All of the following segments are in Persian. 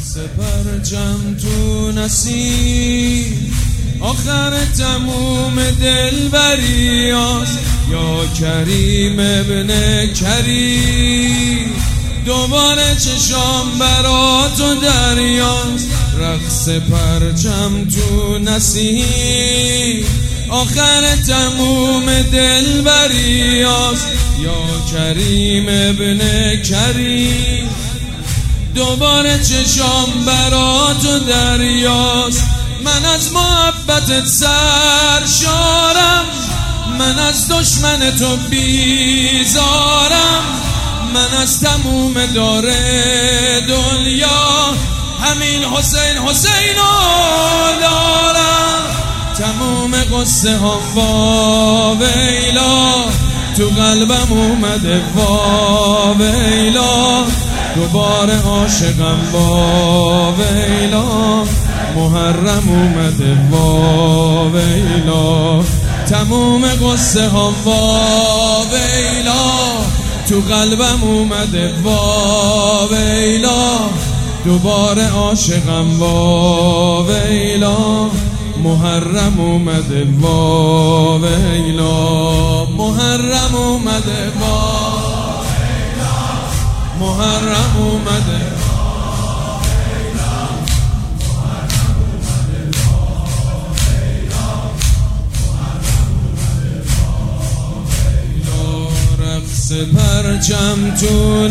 پرچم تو نسیم آخر تموم دلبریاست یا کریم ابن کریم دوباره چشام برا تو دریاست رقص پرچم تو نسیم آخر تموم دلبریاست یا کریم ابن کریم دوباره چشام برا تو دریاست من از محبتت سرشارم من از دشمن تو بیزارم من از تموم دار دنیا همین حسین حسینو دارم تموم قصه هم وا ویلا تو قلبم اومده وا ویلا دوباره عاشقم وا ویلا محرم اومده وا ویلا تموم قصه هم وا ویلا تو قلبم اومده وا ویلا دوباره عاشقم وا ویلا محرم اومده وا ویلا محرم اومده وا محرم اومده رقص پرچم تو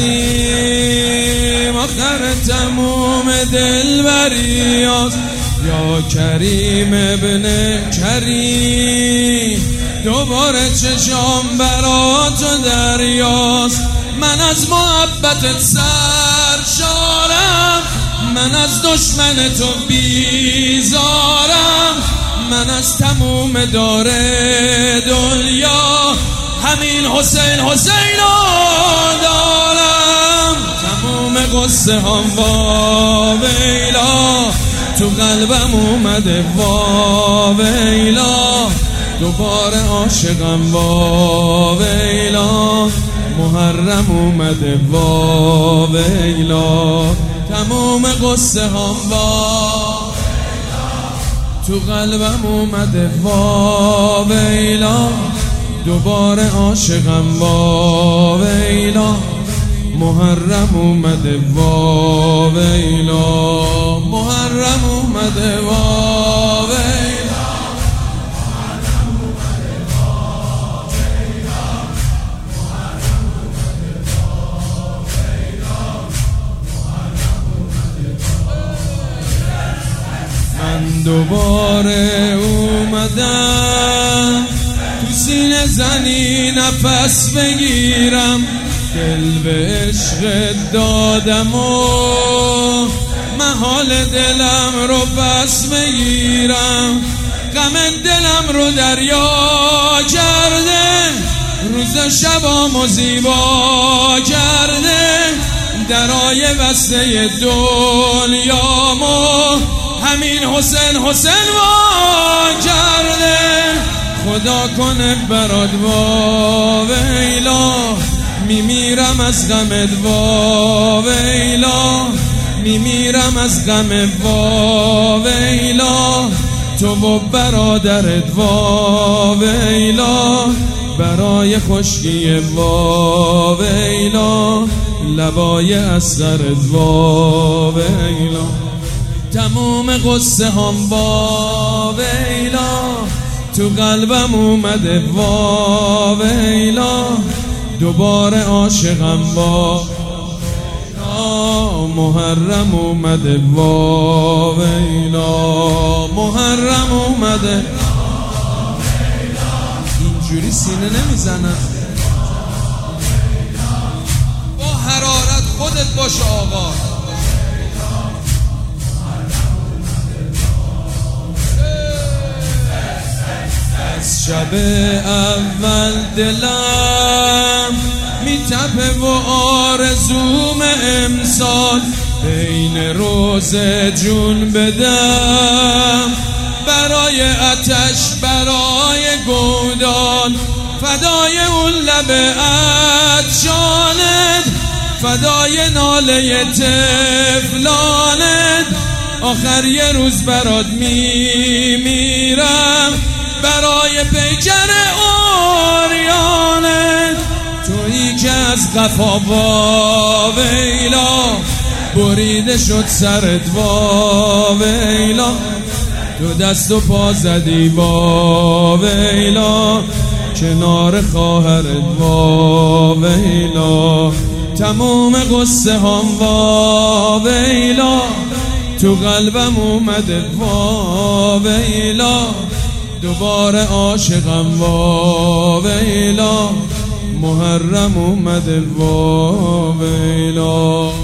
نسیم آخر تموم دلبریاست یا کریم ابن کریم دوباره چشام برا تو دریاست من از محبتت سرشارم من از دشمن تو بیزارم من از تموم دار دنیا همین حسین حسینو دارم تموم قصه هم وا ویلا تو قلبم اومده وا ویلا دوباره عاشقم وا ویلا محرم اومده وا ویلا تموم قصه هم وا تو قلبم اومده وا ویلا دوباره عاشقم وا ویلا محرم اومده وا ویلا محرم اومده وا ویلا من دوباره اومدم تو سینه زنی نفس بگیرم دل به عشق دادم و محال دلم رو پس بگیرم غم دلم رو دریا کرده روز شبامو زیبا کرده درای بسته دنیامو همین حسین حسین وا کرده خدا کنه برات وا ویلا میمیرم از غمت وا ویلا میمیرم از غم وا ویلا تو و برادرت وا ویلا برای خشکی وا ویلا لبای اصغرت وا ویلا تموم قصه هم وا ویلا تو قلبم اومده وا ویلا دوباره عاشقم وا محرم اومده وا ویلا محرم اومده اینجوری سینه نمیزنم با حرارت خودت باش آقا از شب اول دلم میتپه و آرزوم امسال بین روز جون بدم برای آتش برای گودال فدای اون لب عطشانت فدای ناله طفلانت، آخر یه روز برات میمیرم، برای پیکر اوریانت. تویی که از قفا واویلا، بریده شد سرت واویلا، تو دست و پا زدی واویلا، کنار خواهرت واویلا. تموم قصه هم واویلا، تو قلبم اومده واویلا، دوباره عاشقم واویلا، محرم اومده واویلا.